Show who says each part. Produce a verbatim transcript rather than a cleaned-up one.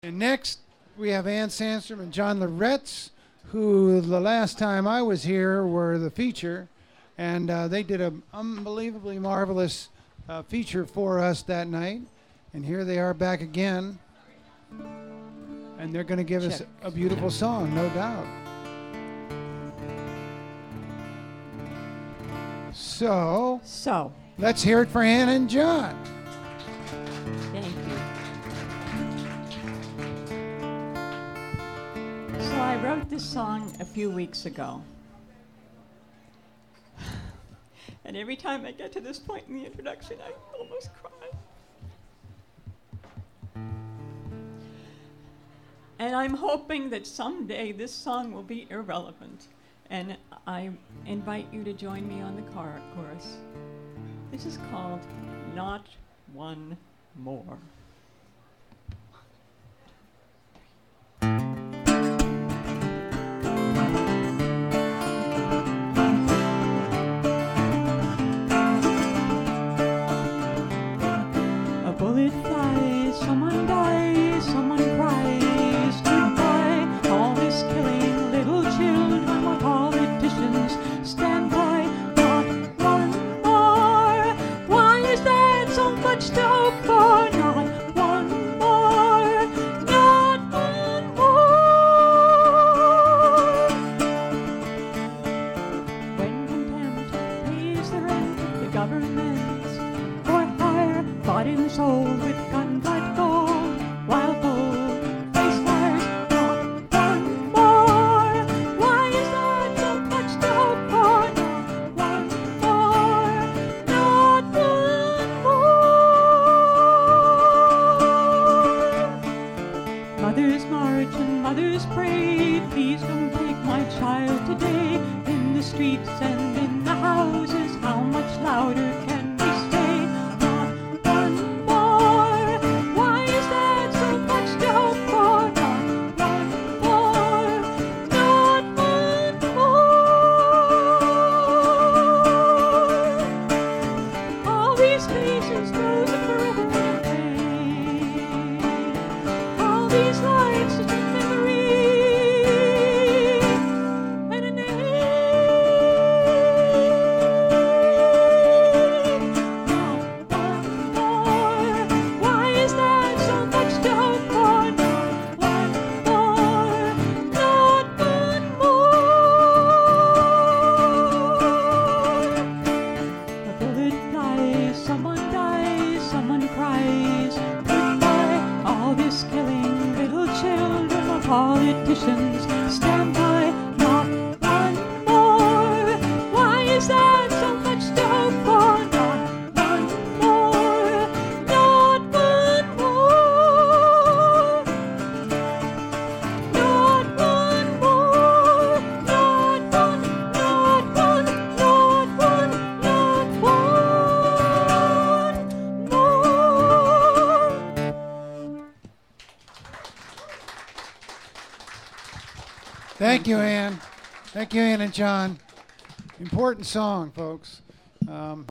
Speaker 1: And next, we have Ann Sandstrom and John Loretz, who the last time I was here were the feature, and uh, they did an unbelievably marvelous uh, feature for us that night. And here they are back again, and they're going to give Check. us a beautiful song, no doubt. So,
Speaker 2: so
Speaker 1: let's hear it for Ann and John.
Speaker 2: Thank you. So I wrote this song a few weeks ago. And every time I get to this point in the introduction, I almost cry. And I'm hoping that someday this song will be irrelevant. And I invite you to join me on the chor- chorus. This is called Not One More. A bullet flies, someone dies, someone cries, goodbye. All this killing, little children, while politicians stand by. Not one more. Why is there so much to hope for? Not one more. Not one more. When contempt pays the rent, the government for hire, bought and sold with gunpowder gold, while gold face fires. Not one more. Why is there so much to hope for? Not one more. Not one more. Mothers march and mothers pray, please don't take my child today. In the streets and in the houses, how much louder can we stay? Not one more. Why is there so much to hope for? Not one more. Not one more. All these faces frozen forever in pain. All these lives just a memory and a name. Not one more. Why is there so much to hope for? Not one more. Not one more. A bullet flies, someone dies, someone cries, goodbye. All this killing, little children or politicians stand by. Not one more. Why is there so much to hope for? Not one more. Not one more. Not one more. Not one. Not one. Not one. Not one more.
Speaker 1: Thank you, Ann. Thank you, Ann and John. Important song, folks. Um,